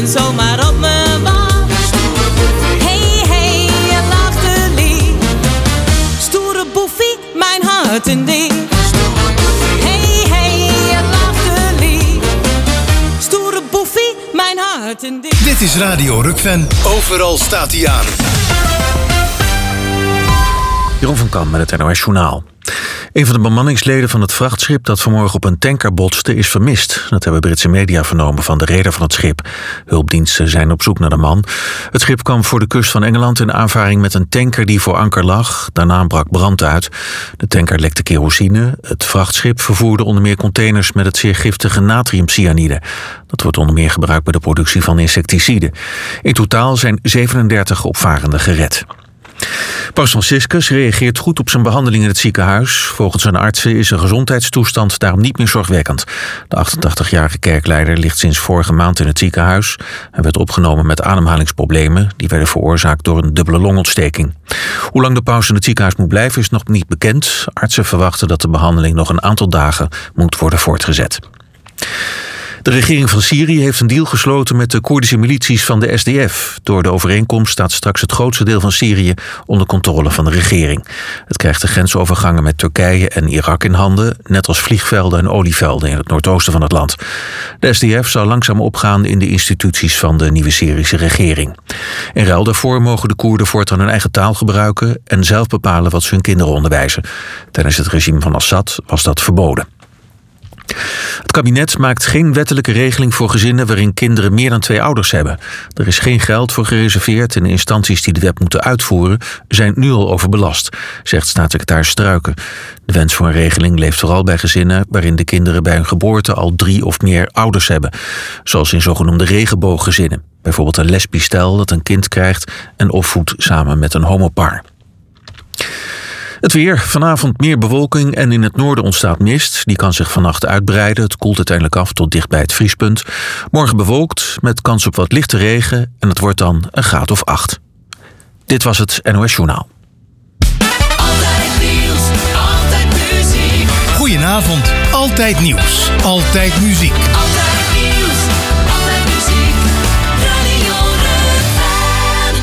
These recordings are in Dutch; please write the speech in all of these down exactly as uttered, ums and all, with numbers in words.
zomaar op me wacht. Hey, hey, je lachte lief. Stoere boefie, mijn hart in die. Hey, hey, je lachte lief. Stoere boefie, mijn hart in die. Dit is Radio Rukven. Overal staat hij aan. Jeroen van Kam met het N O S Journaal. Een van de bemanningsleden van het vrachtschip dat vanmorgen op een tanker botste is vermist. Dat hebben Britse media vernomen van de reder van het schip. Hulpdiensten zijn op zoek naar de man. Het schip kwam voor de kust van Engeland in aanvaring met een tanker die voor anker lag. Daarna brak brand uit. De tanker lekte kerosine. Het vrachtschip vervoerde onder meer containers met het zeer giftige natriumcyanide. Dat wordt onder meer gebruikt bij de productie van insecticiden. In totaal zijn zevenendertig opvarenden gered. Paus Franciscus reageert goed op zijn behandeling in het ziekenhuis. Volgens zijn artsen is zijn gezondheidstoestand daarom niet meer zorgwekkend. De achtentachtigjarige kerkleider ligt sinds vorige maand in het ziekenhuis. Hij werd opgenomen met ademhalingsproblemen. Die werden veroorzaakt door een dubbele longontsteking. Hoe lang de paus in het ziekenhuis moet blijven is nog niet bekend. Artsen verwachten dat de behandeling nog een aantal dagen moet worden voortgezet. De regering van Syrië heeft een deal gesloten met de Koerdische milities van de S D F. Door de overeenkomst staat straks het grootste deel van Syrië onder controle van de regering. Het krijgt de grensovergangen met Turkije en Irak in handen, net als vliegvelden en olievelden in het noordoosten van het land. De S D F zal langzaam opgaan in de instituties van de nieuwe Syrische regering. In ruil daarvoor mogen de Koerden voortaan hun eigen taal gebruiken en zelf bepalen wat ze hun kinderen onderwijzen. Tijdens het regime van Assad was dat verboden. Het kabinet maakt geen wettelijke regeling voor gezinnen waarin kinderen meer dan twee ouders hebben. Er is geen geld voor gereserveerd en de instanties die de wet moeten uitvoeren zijn nu al overbelast, zegt staatssecretaris Struiken. De wens voor een regeling leeft vooral bij gezinnen waarin de kinderen bij hun geboorte al drie of meer ouders hebben. Zoals in zogenoemde regenbooggezinnen. Bijvoorbeeld een lesbisch stel dat een kind krijgt en opvoedt samen met een homopar. Het weer. Vanavond meer bewolking en in het noorden ontstaat mist. Die kan zich vannacht uitbreiden. Het koelt uiteindelijk af tot dicht bij het vriespunt. Morgen bewolkt met kans op wat lichte regen en het wordt dan een graad of acht. Dit was het N O S Journaal. Altijd nieuws, altijd muziek. Goedenavond. Altijd nieuws. Altijd muziek. Altijd nieuws, altijd muziek. Radio Rukven.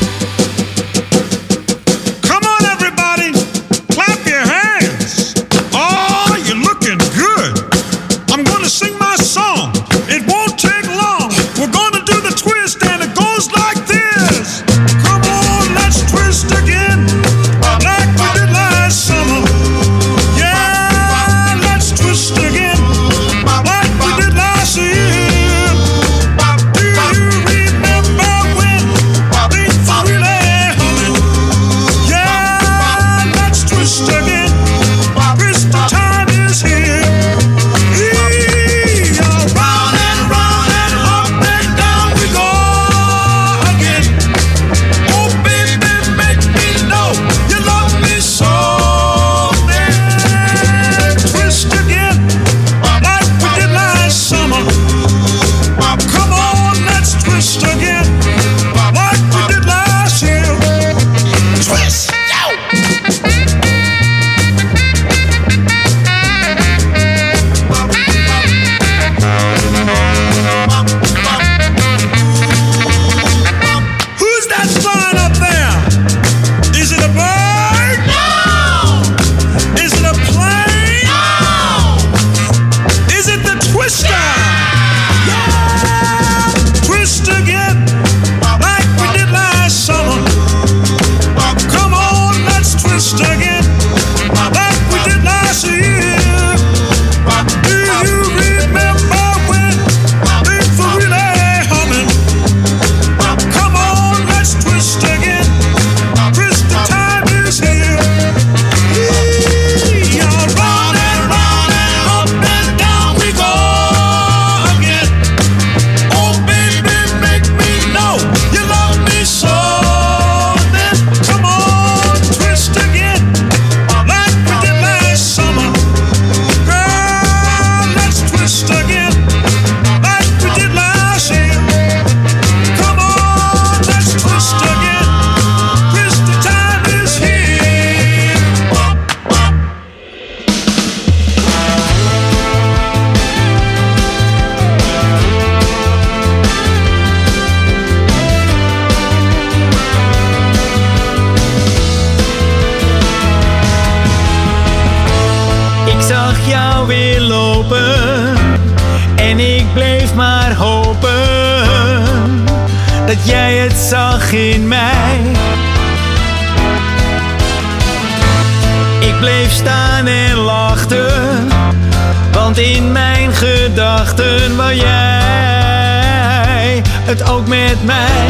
Come on, everybody. Clap your hands. Oh, you're looking good. I'm gonna sing my song. It won't take long. We're gonna do the twist and it goes like this. Come on, let's twist again. Like we did last summer. Yeah, let's twist again. Like we did last year. dat jij het zag in mij. Ik bleef staan en lachte, want in mijn gedachten wou jij het ook met mij.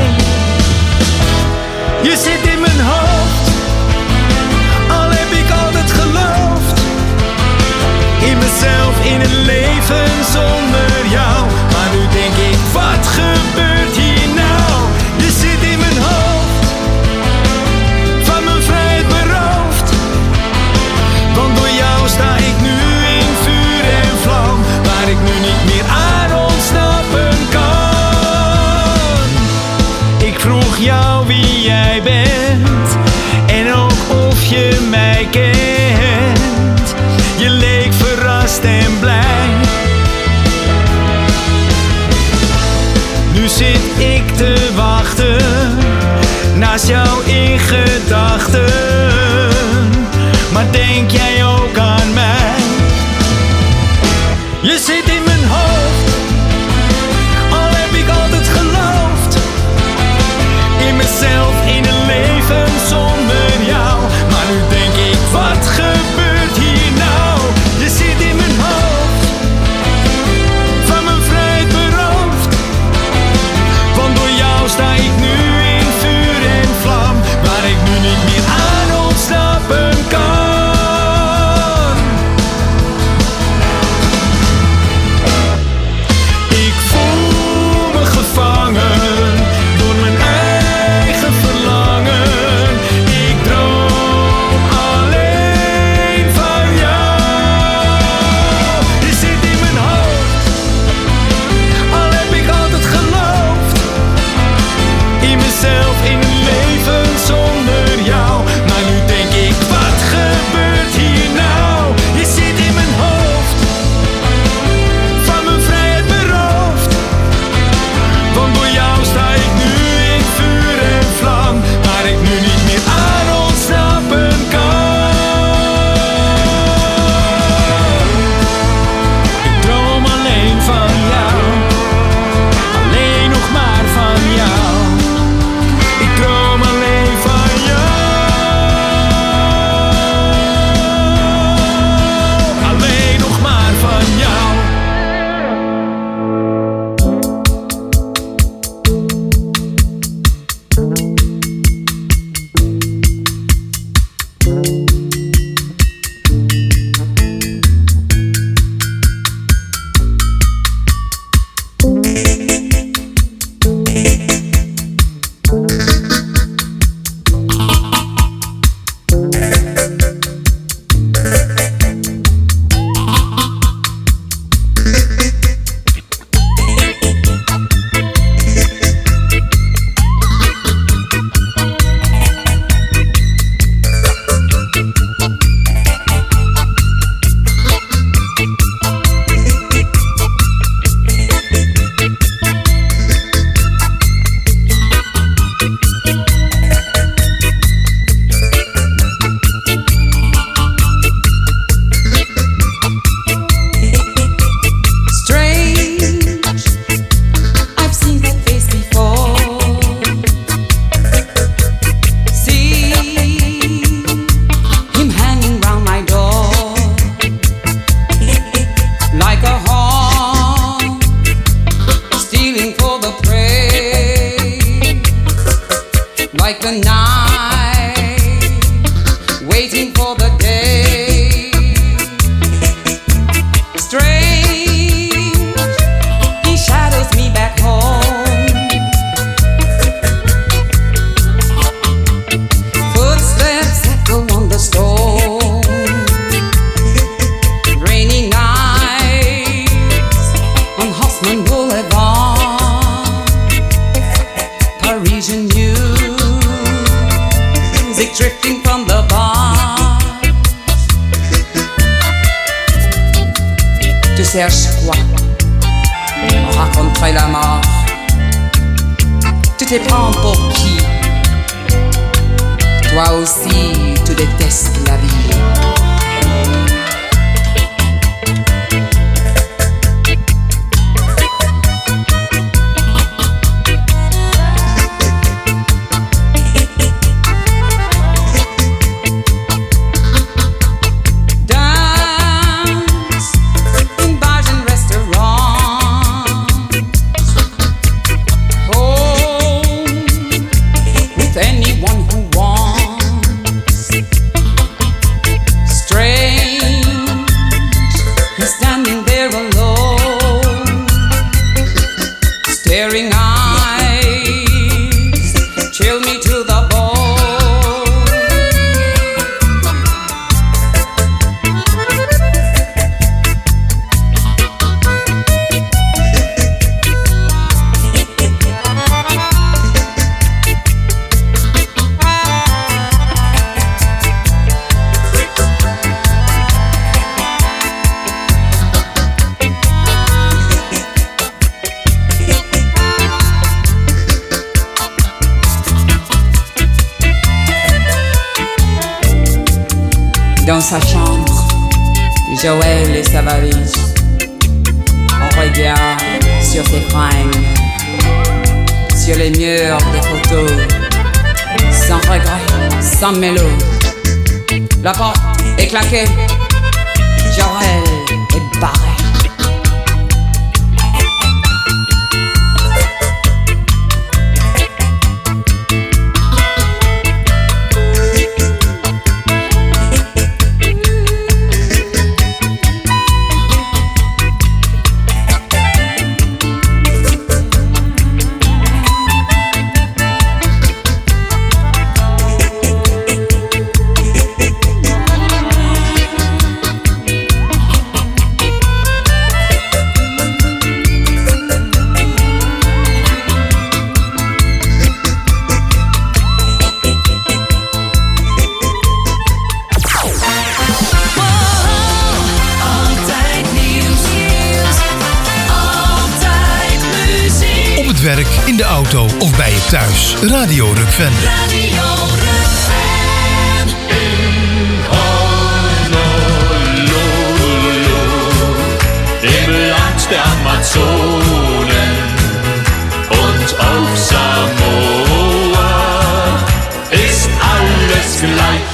Je zit in mijn hoofd, al heb ik altijd geloofd in mezelf, in een leven zonder jou. Maar nu denk ik, wat gebeurt hier nou? Je zit in mijn hoofd, van mijn vrijheid beroofd. Want door jou sta ik nu in vuur en vlam, waar ik nu niet meer aan ontsnappen kan. Ik vroeg jou wie jij bent en ook of je mij kent. Je leek verrast en blij. Nu zit ik te wachten, naast jou in gedachten. Maar denk jij ook aan mij? Je zit in mijn hoofd, al heb ik altijd geloofd in mezelf, in een leven zonder jou. Maar nu denk ik, wat gebeurt hier nou? Je zit in mijn hoofd, van mijn vrijheid beroofd. Want door jou sta ik nu in vuur en vlam, waar ik nu niet meer aan ontsnappen kan. Ik voel me gevangen door mijn eigen verlangen. Ik droom alleen van jou. Je zit in mijn hoofd, al heb ik altijd geloofd in mezelf, in een leven zonder jou. Maar nu denk ik, wat gebeurt hier nou? Je zit in mijn hoofd, van mijn vrijheid beroofd. Want door jou sta ik nu in vuur en vlam, waar ik nu niet meer aan ontsnappen kan. Ik droom alleen van jou, alleen nog maar van jou. Ik droom alleen van jou, alleen nog maar van jou. Like the night, waiting for the day. Strange, he shadows me back home. Footsteps echo on the stone. Rainy nights on Haussmann Boulevard. Parisian music drifting from the bar. Tu cherches quoi? Rencontrer la mort. Tu te prends pour qui? Toi aussi, tu détestes la vie. staring eyes chill me to the bone. Dans sa chambre, Joël et sa valise. On regarde sur ses fringues, sur les murs des photos, sans regret, sans mélo. La porte est claquée, Joël est barré. Werk, in de auto of bij je thuis. Radio Rukven. Radio Rukven. In Honolulu, im Land der Amazonen und auf Samoa ist alles gleich.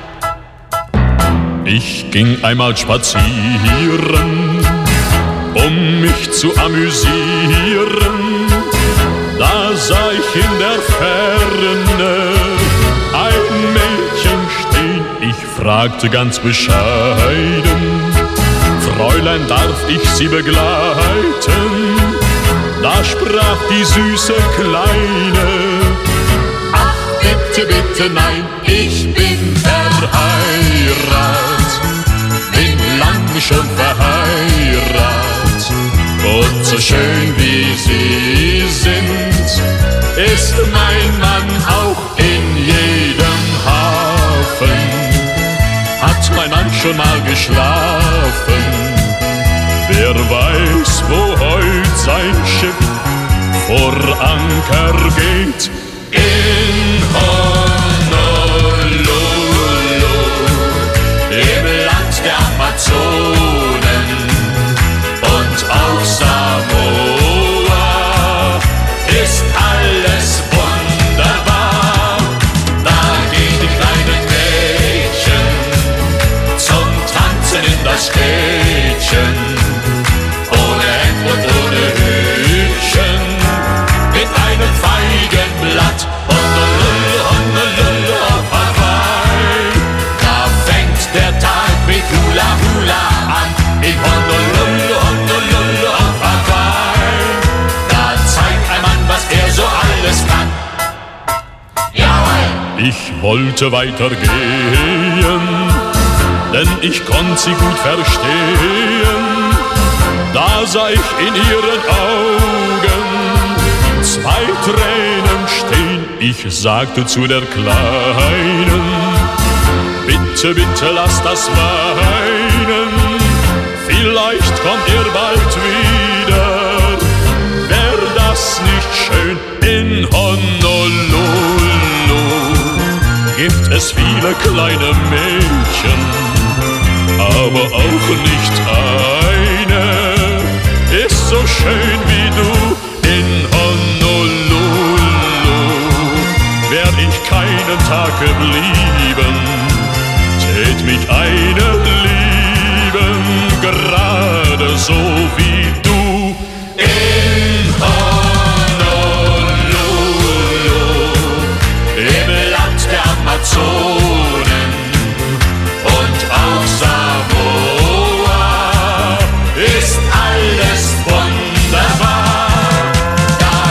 Ich ging einmal spazieren, um mich zu amüsieren. Da sah ich in der Ferne ein Mädchen stehen. Ich fragte ganz bescheiden: Fräulein, darf ich Sie begleiten? Da sprach die süße Kleine: Ach, bitte, bitte, nein, ich bin verheiratet, bin lang schon verheiratet. Und so schön wie Sie sind, ist mein Mann auch in jedem Hafen. Hat mein Mann schon mal geschlafen? Wer weiß, wo heut sein Schiff vor Anker geht? In Honolulu, im Land der Amazonen und auf Samoa ist alles wunderbar. Da gehen die kleinen Mädchen zum Tanzen in das Städtchen, ohne Hemd und ohne Hütchen, mit einem Feigenblatt. Honolulu, Honolulu auf Hawaii. Da fängt der Tag mit Hula Hula an. In Honolulu, Honolulu auf Hawaii. Da zeigt ein Mann, was er so alles kann. Jawohl! Ich wollte weitergehen, denn ich konnte sie gut verstehen. Da sah ich in ihren Augen zwei Tränen stehen. Ich sagte zu der Kleinen: Bitte, bitte, lass das weinen. Vielleicht kommt ihr bald wieder. Wär das nicht schön? In Honolulu gibt es viele kleine Mädchen, aber auch nicht eine ist so schön wie du. In Honolulu wär ich keinen Tag geblieben, tät mich eine lieben, gerade so wie du. In Honolulu, im Land der Amazonen und auf Samoa ist alles wunderbar. Da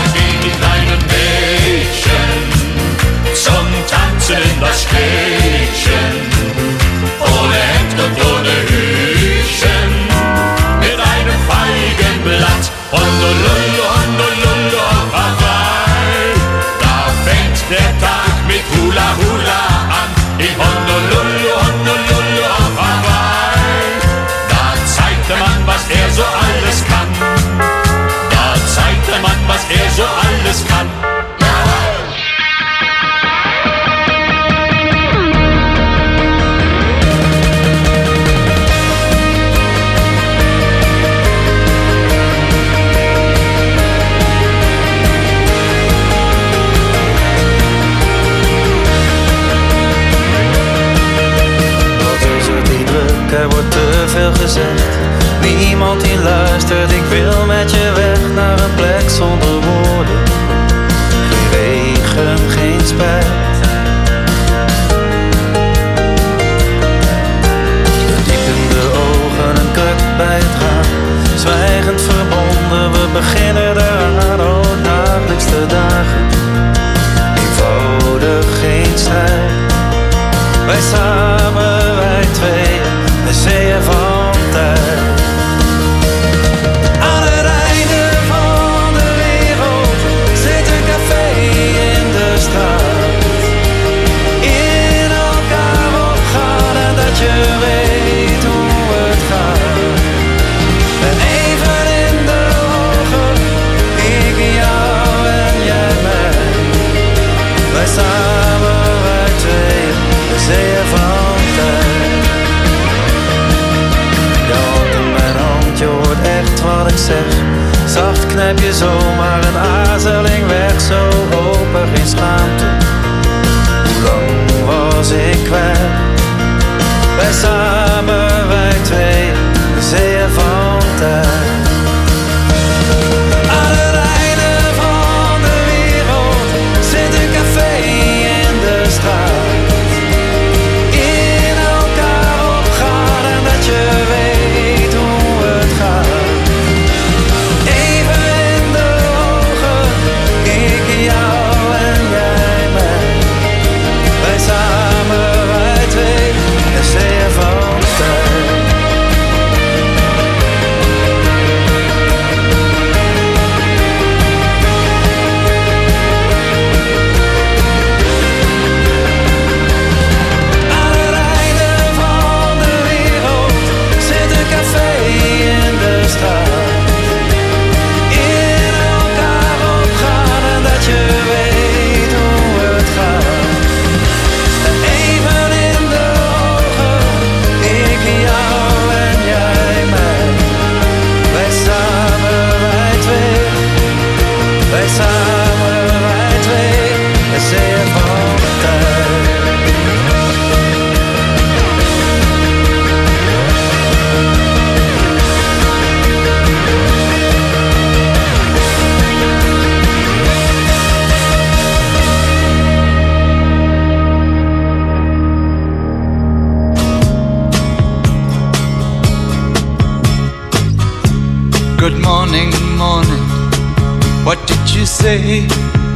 what you say.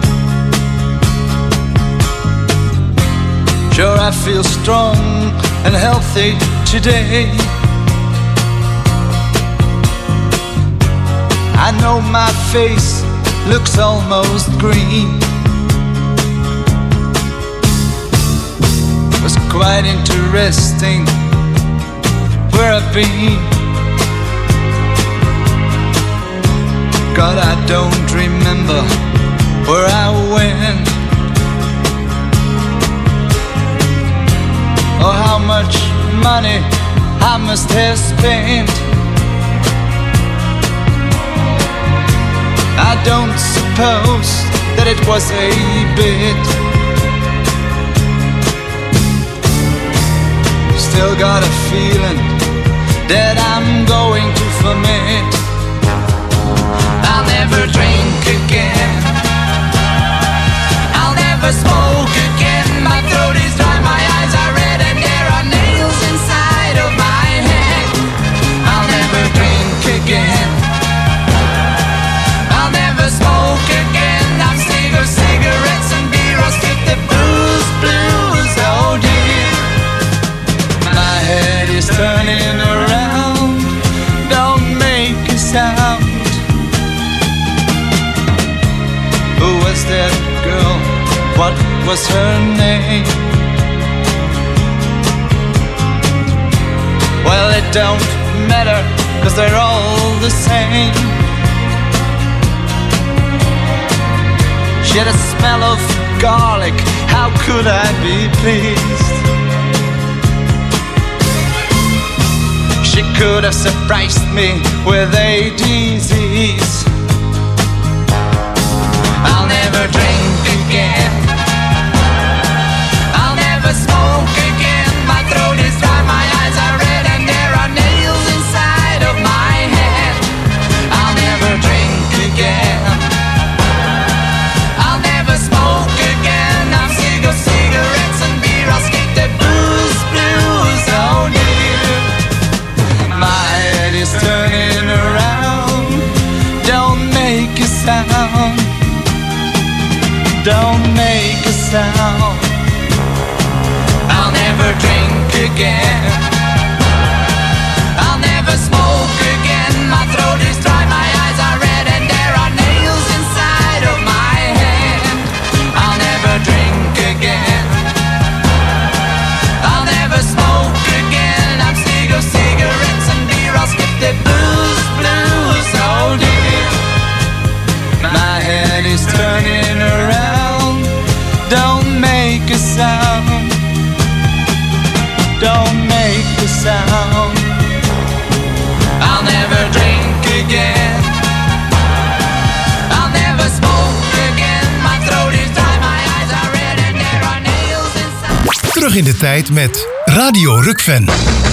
Sure, I feel strong and healthy today. I know my face looks almost green. It was quite interesting where I've been. God, I don't remember where I went, or how much money I must have spent. I don't suppose that it was a bit. Still got a feeling that I'm going to ferment. I'll never drink again, I'll never smoke again. My throat is dry, my eyes are red, and there are nails inside of my head. I'll never drink again, I'll never smoke again. I'm sick of cigarettes and beer. I'll skip the booze, blues, oh dear. My head is turning around, don't make a sound. Who was that girl? What was her name? Well, it don't matter, 'cause they're all the same. She had a smell of garlic, how could I be pleased? She could have surprised me with a disease. I'll never drink again, I'll never smoke again. My throat is dry, my eyes are red, and there are nails inside of my head. I'll never drink again, I'll never smoke again. I'm sick of cigarettes and beer. I'll skip the booze, blues, oh dear. My head is turning around, don't make a sound, don't make a sound. I'll never drink again, I'll never smoke again. My throat is dry, my eyes are red, and there are nails inside of my head. I'll never drink again, I'll never smoke again. I'm sick of cigarettes and beer. I'll skip the booze, blues, oh dear. My head is turning around, don't make a sound, don't make a sound. I'll never drink again, I'll never smoke again. My throat is dry, my eyes are red, and there are nails inside. Terug in de tijd met Radio Rukven.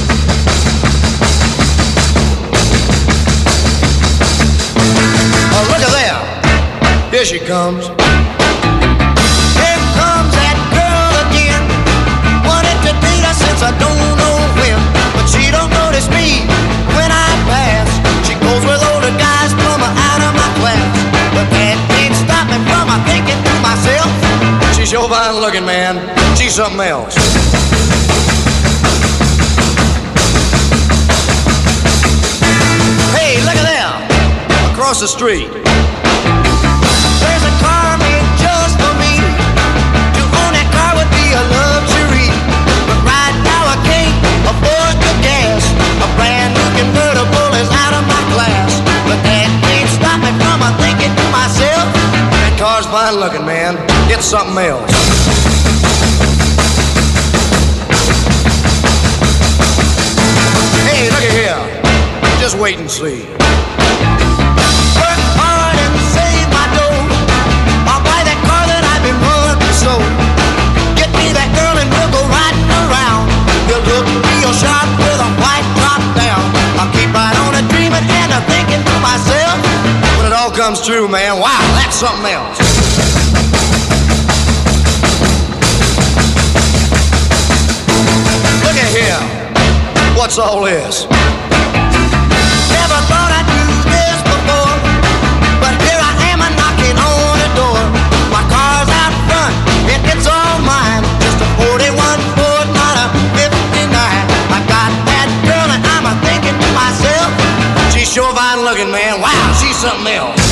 Oh, look at there. Here she comes. Here comes that girl again. Wanted to date her since I don't know when, but she don't notice me when I pass. She goes with older guys, from out of my class, but that can't stop me from thinking to myself, she's sure fine looking, man. She's something else. Hey, look at there. Across the street, there's a car made just for me. To own that car would be a luxury, but right now I can't afford the gas. A brand new convertible is out of my class, but that can't stop me from thinking to myself, that car's fine looking, man. It's something else. Hey, look at here. Just wait and see. Work hard and save my dough. I'll buy that car that I've been wanting so. Get me that girl and we'll go riding around. We'll look real sharp with a white drop down. I'll keep right on a dreaming and a thinking to myself, when it all comes true, man, wow, that's something else. Look at here. What's all this? Never thought I'd do this before, but here I am a knocking on something else.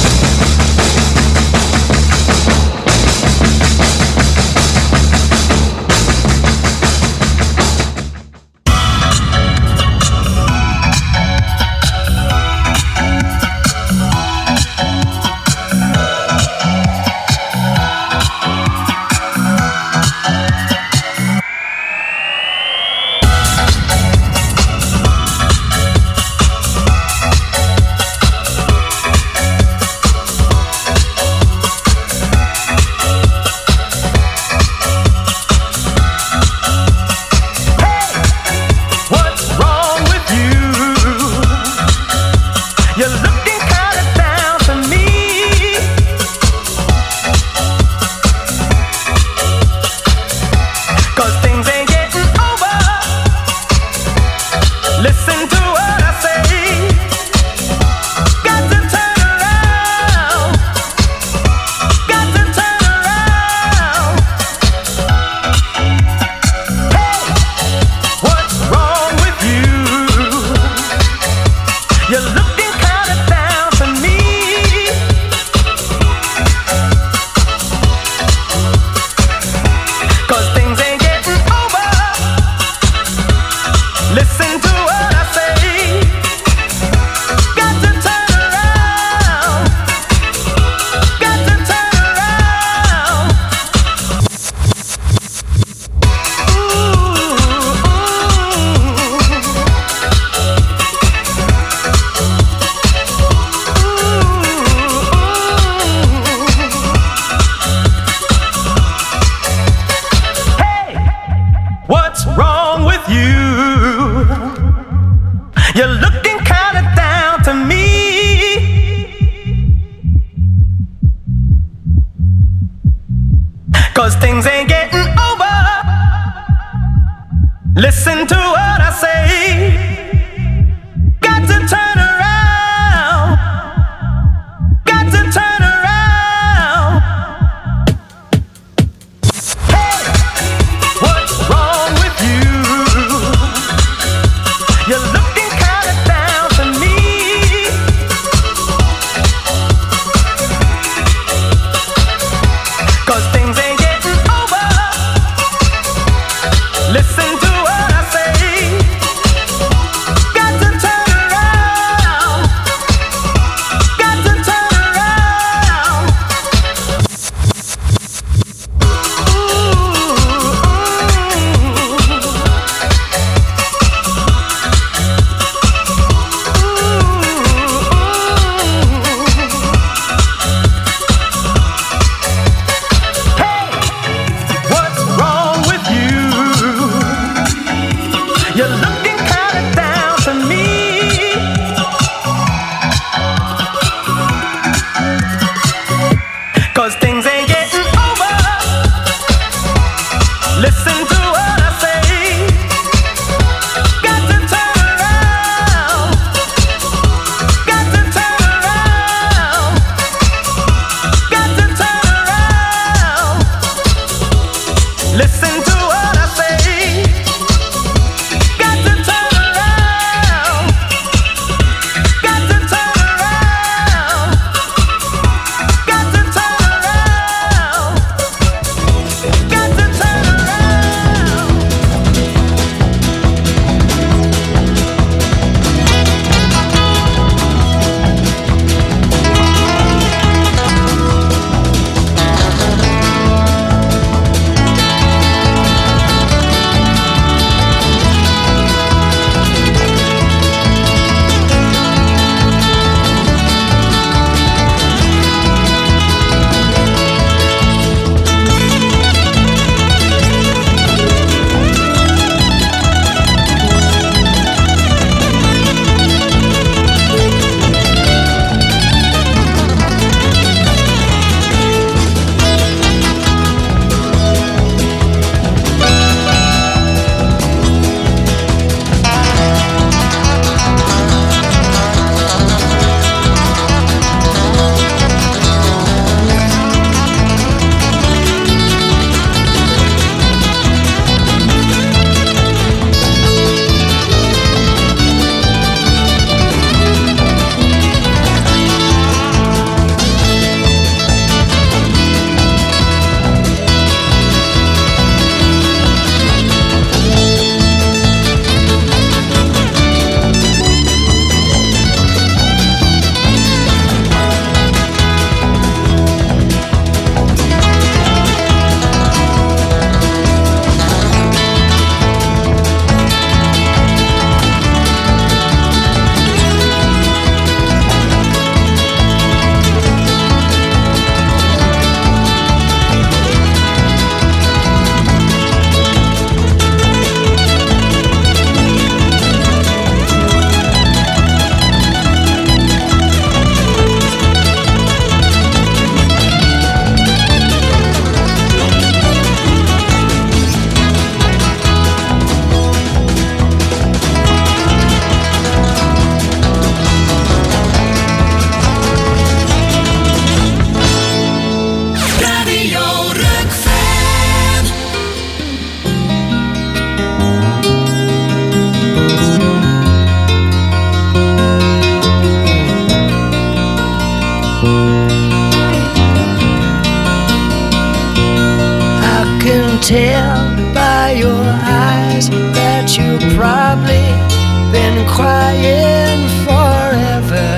tell by your eyes that you've probably been crying forever.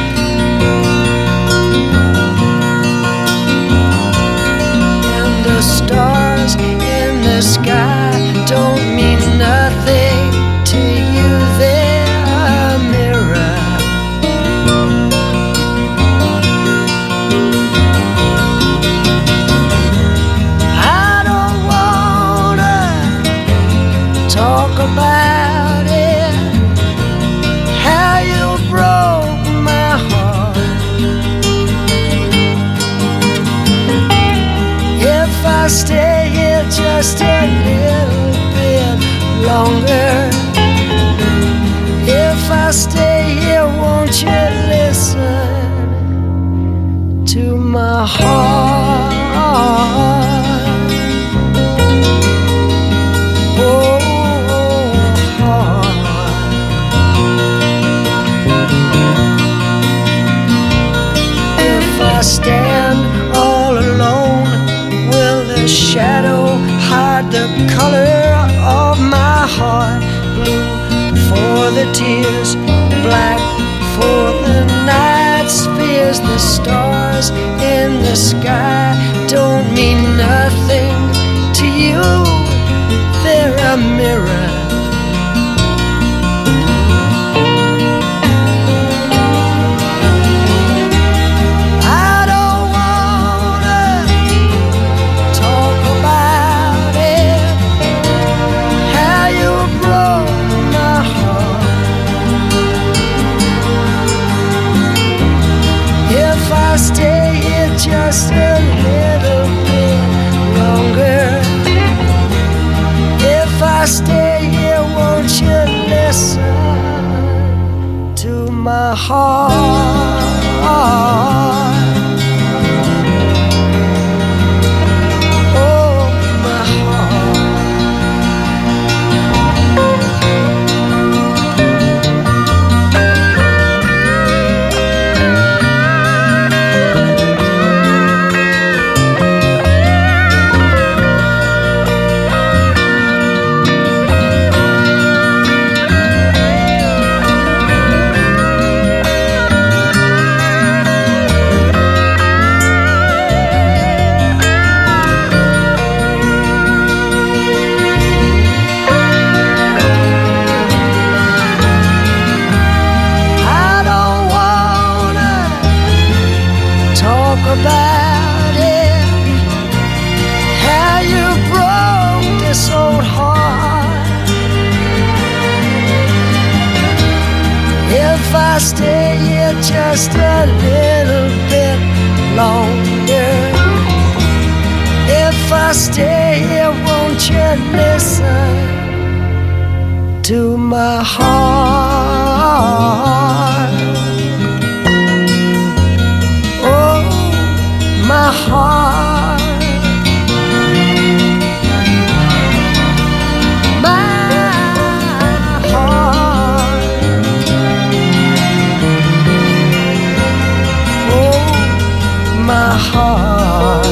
And the stars in the sky don't mean nothing to you, they're a mirror. I don't wanna talk about it, how you broke my heart. If I stay here just a little bit longer, if I stay here, won't you listen to my heart? Oh, heart. If I stand all alone, will the shadow hide the color of my heart? Blue for the tears, black for the night's fears. The stars in the sky don't mean nothing to you, they're a mirror. I don't wanna talk about it, how you broke my heart. If I stay here just a little bit longer, if I stay here, won't you listen to my heart? Oh, my heart. I don't wanna talk about it, how you broke this old heart. If I stay here just a little bit longer, if I stay here, won't you listen to my heart? Oh, my heart. My heart. Oh, my heart.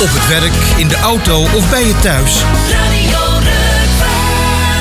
Op het werk, in de auto of bij je thuis. Radio Rukven.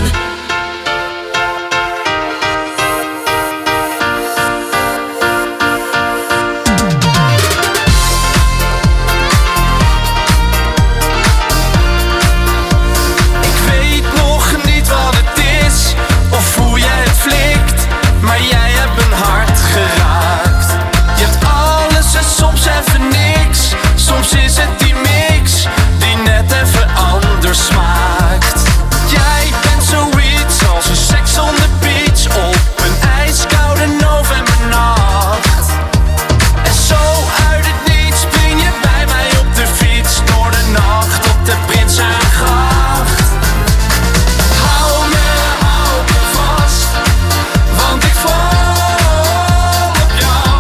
Ik weet nog niet wat het is of hoe jij het flikt, maar jij hebt mijn hart geraakt. Je hebt alles en soms even niks. Soms is het die mix die net even anders smaakt. Jij bent zoiets als een seks on the beach op een ijskoude novembernacht. En zo uit het niets spring je bij mij op de fiets door de nacht op de Prinsengracht. Hou me, hou me vast, want ik val op jou.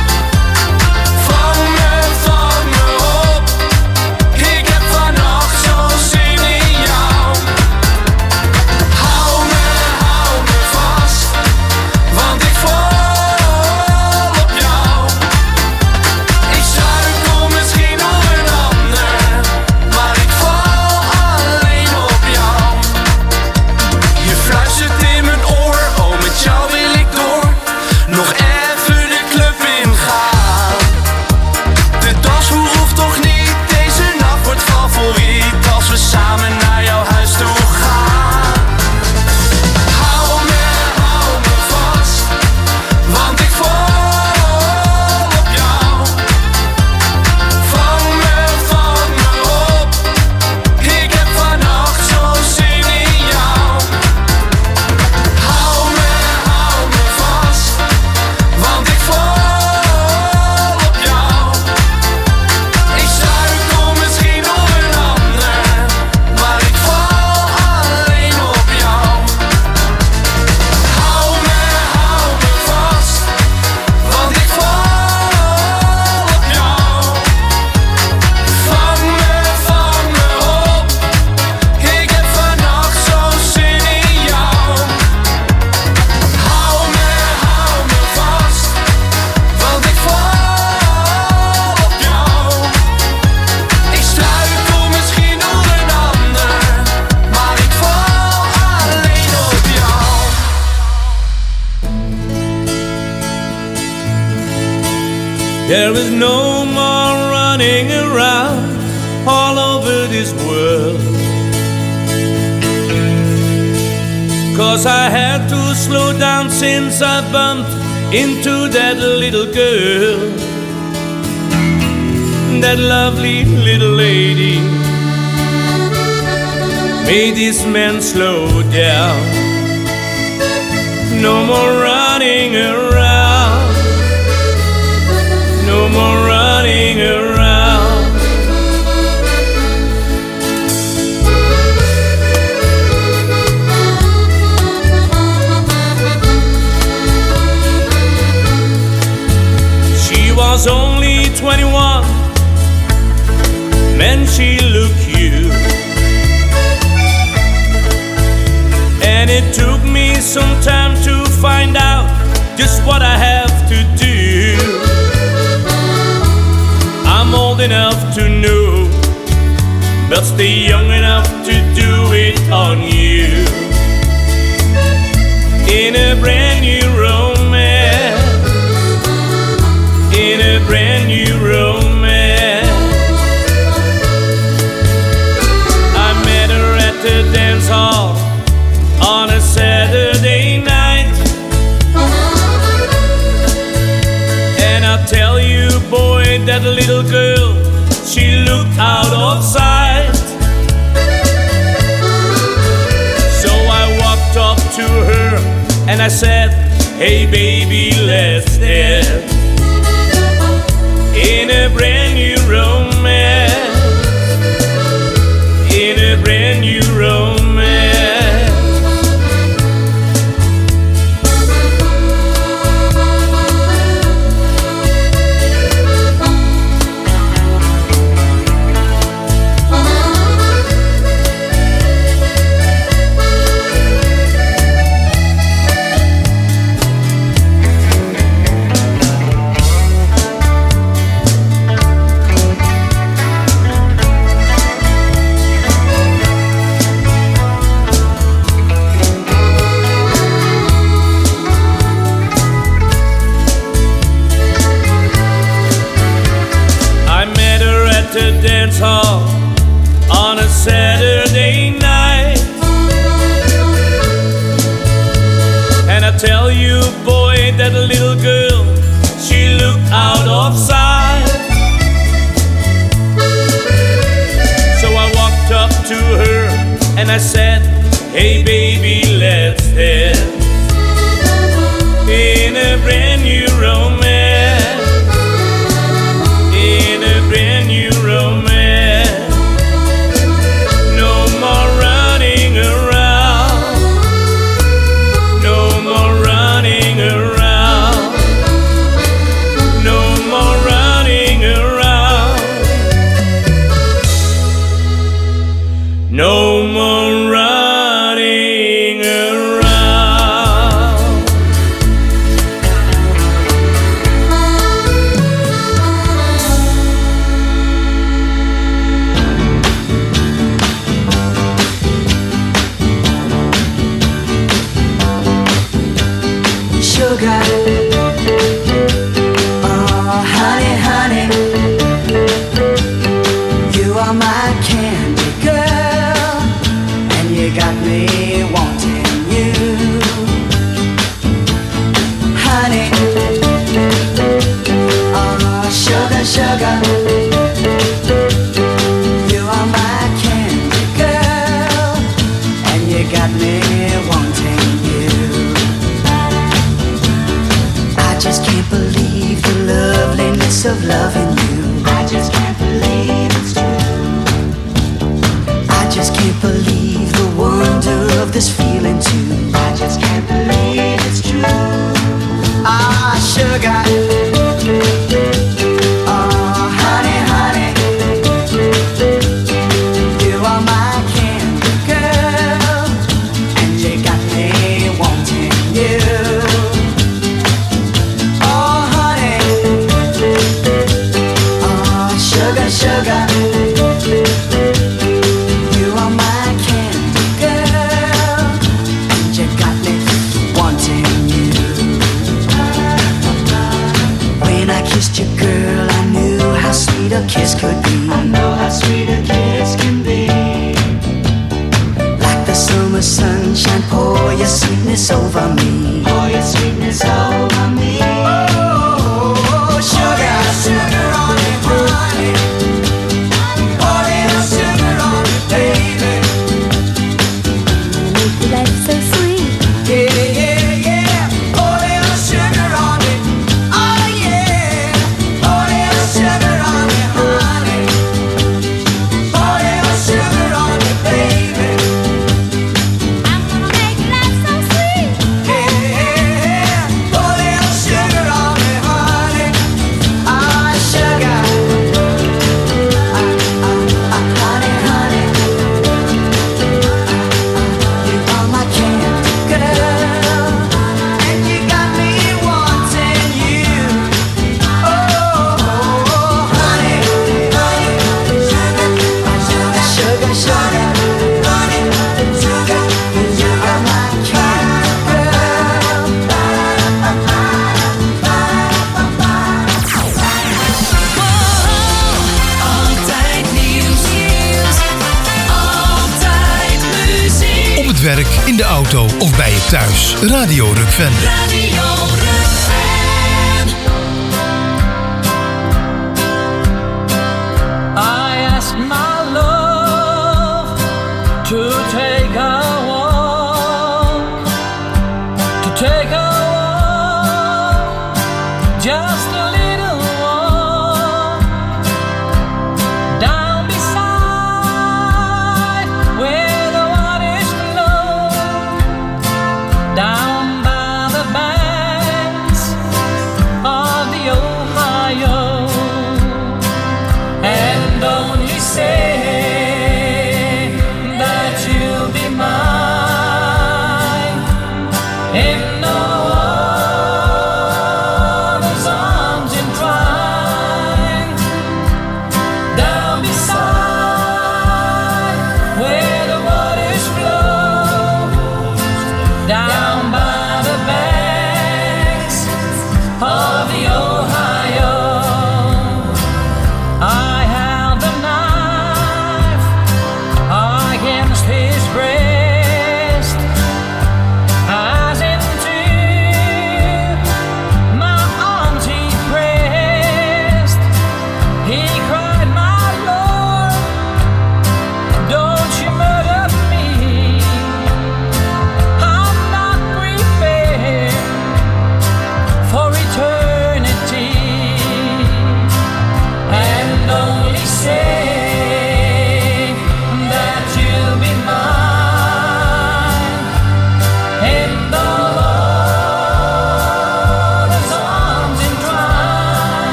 Vang me, vang me op, ik heb vannacht zo'n zin in jou. Hou me, hou me vast, want ik val op jou. Ik struikel misschien op een ander, maar ik val alleen op jou. Je fluistert in mijn oor, oh met jou wil ik door. Nog even de club ingaan. De dansvloer hoeft toch niet, deze nacht wordt favoriet als we samen naar jouw huis toe gaan. Hou me, hou me vast, want ik val op jou. Vang me, vang me op, ik heb vannacht zo'n zin in jou. Hou me, hou me vast, want ik val op jou. Ik struikel misschien op een ander, maar ik val alleen op jou. Hou me, hou me vast, want ik val op jou. Vang me, vang me op, ik heb vannacht zo'n zin in jou. Hou me, hou me vast, want ik val op jou. Ik struikel misschien op een ander, maar ik val alleen op jou. There is no more running around all over this world, 'cause I had to slow down since I bumped into that little girl, that lovely little lady. Made this man slow down. No more running around, no more running around. She was only twenty-one, man, she looked cute, and it took me some time to find out just what I have to do. I'm old enough to know, but still young enough to do it on you. In a brand new romance, in a brand new romance. I met her at the dance hall on a Saturday night, and I'll tell you, boy, that little girl, she looked out of sight. So I walked up to her and I said, hey baby, let's dance. In a brand new romance, in a brand new romance. a dance hall on a Saturday night. And I tell you, boy, that little girl, she looked out of sight. So I walked up to her and I said, hey baby, let's dance in a brand new romance, in a brand new romance. No more running around, no more running around, no more running around, no more running around. Sugar, oh honey, honey, you are my candy girl, and you got me wanting you, honey, oh sugar, sugar, you are my candy girl, and you got me wanting you. I just can't believe the loveliness of loving you. I just can't believe it's true. I just can't believe the wonder of this feeling too. I just can't believe it's true. Ah, sugar. Oh, honey, honey, you are my candy girl, and you got me wanting you. Sugar, you are my candy girl, and you got me wanting you. When I kissed you, girl, I knew how sweet a kiss could be. I know how sweet a kiss can be. Like the summer sunshine, pour your sweetness over me. Pour your sweetness over me. Oh, sugar, sugar on it, honey. Life so sweet. Yeah, yeah, yeah. Pour a little sugar on it. Oh yeah. Pour a little sugar on it, honey. Pour a little sugar on it, baby. I'm gonna make life so sweet. Yeah, yeah, yeah. Pour a little sugar on it, honey. Ah, sugar. Ah, ah, ah, honey, honey. You are my candy girl, and you got me wanting you. Oh, honey, honey, sugar, sugar, sugar, honey, sugar, you are my candy girl. Altijd nieuws, altijd muziek. Op het werk, in de auto of bij je thuis. Radio Rukven. Radio Rukven. I asked my love to take a walk, to take a walk, just a little walk, down beside where the waters flow, down by the banks of the Ohio. And only say that you'll be mine in no other's arms.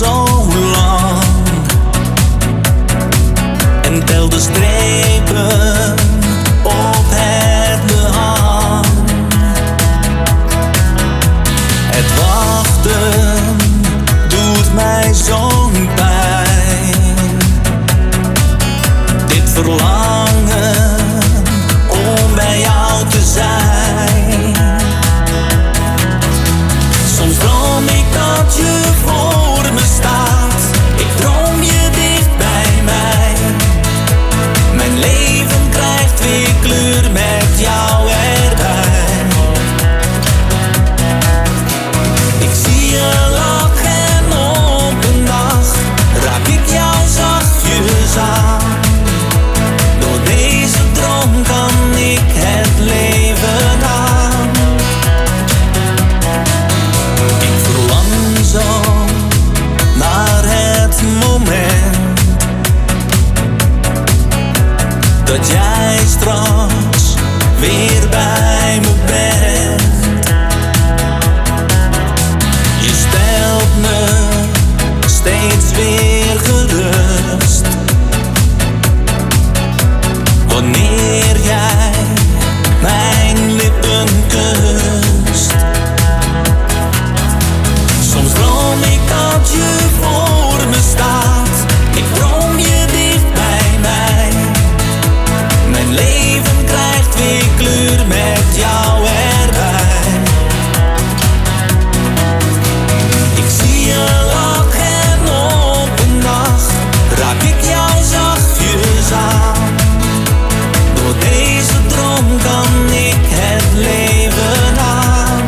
zo lang en telde strepen op het behang. Het wachten doet mij zo'n pijn. Dit verlangen om bij jou te zijn. Soms droom ik dat je voor me staat. Ik droom je dicht bij mij. Mijn leven krijgt weer kleur met jou erbij. Ik zie je lachen op een dag. Raak ik jou zachtjes aan. Door deze droom kan ik het leven aan. Ik verlang zo naar het moment dat jij straks weer bij me bent. Je stelt me steeds weer gerust wanneer jij mijn lippen kust. Soms droom ik dat je voor me staat. Ik droom je dicht bij mij. Mijn leven krijgt weer kleur met jou erbij. Ik zie je lachen op een dag. Raak ik jou zachtjes aan. Door deze droom kan ik het leven aan.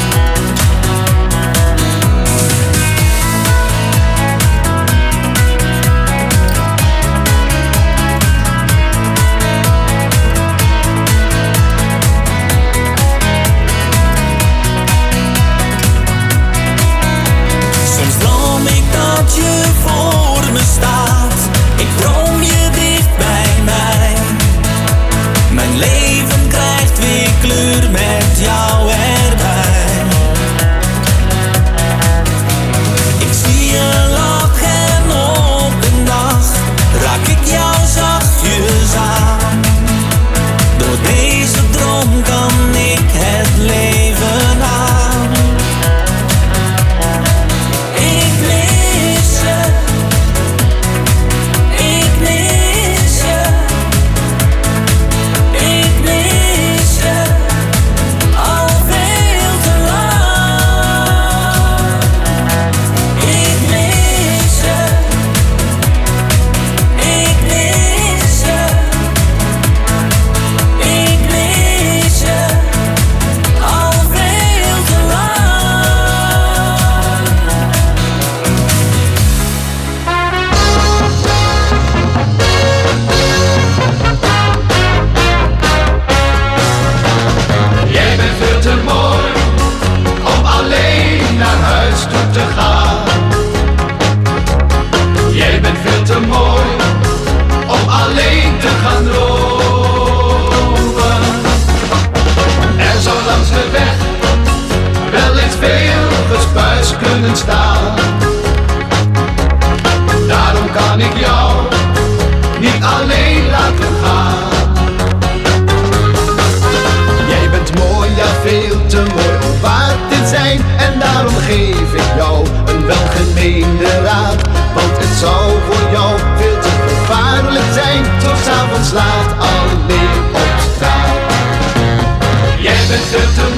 Soms droom ik dat je voor me staat. Ik droom je dicht bij mij. Mijn leven krijgt weer kleur met jou erbij. Ik zie je lachen op een dag. Raak ik jou zachtjes aan. Door deze droom kan ik het leven aan. Ik mis je. Ik mis je. Ik mis je al veel te lang. Ik mis je. Ik mis je. Ik mis je al veel te lang. Jij bent veel te mooi om alleen naar huis toe te gaan. Jij bent veel te mooi om alleen te gaan dromen. Er zou langs de weg wel eens veel gespuis kunnen staan. Daarom kan ik jou niet alleen laten gaan. Jij bent mooi, ja veel te mooi om waar te zijn. En daarom geef ik jou een welgemeende raad. Want het zou voor jou veel te gevaarlijk zijn, zo 's avonds laat alleen op straat. Jij bent veel te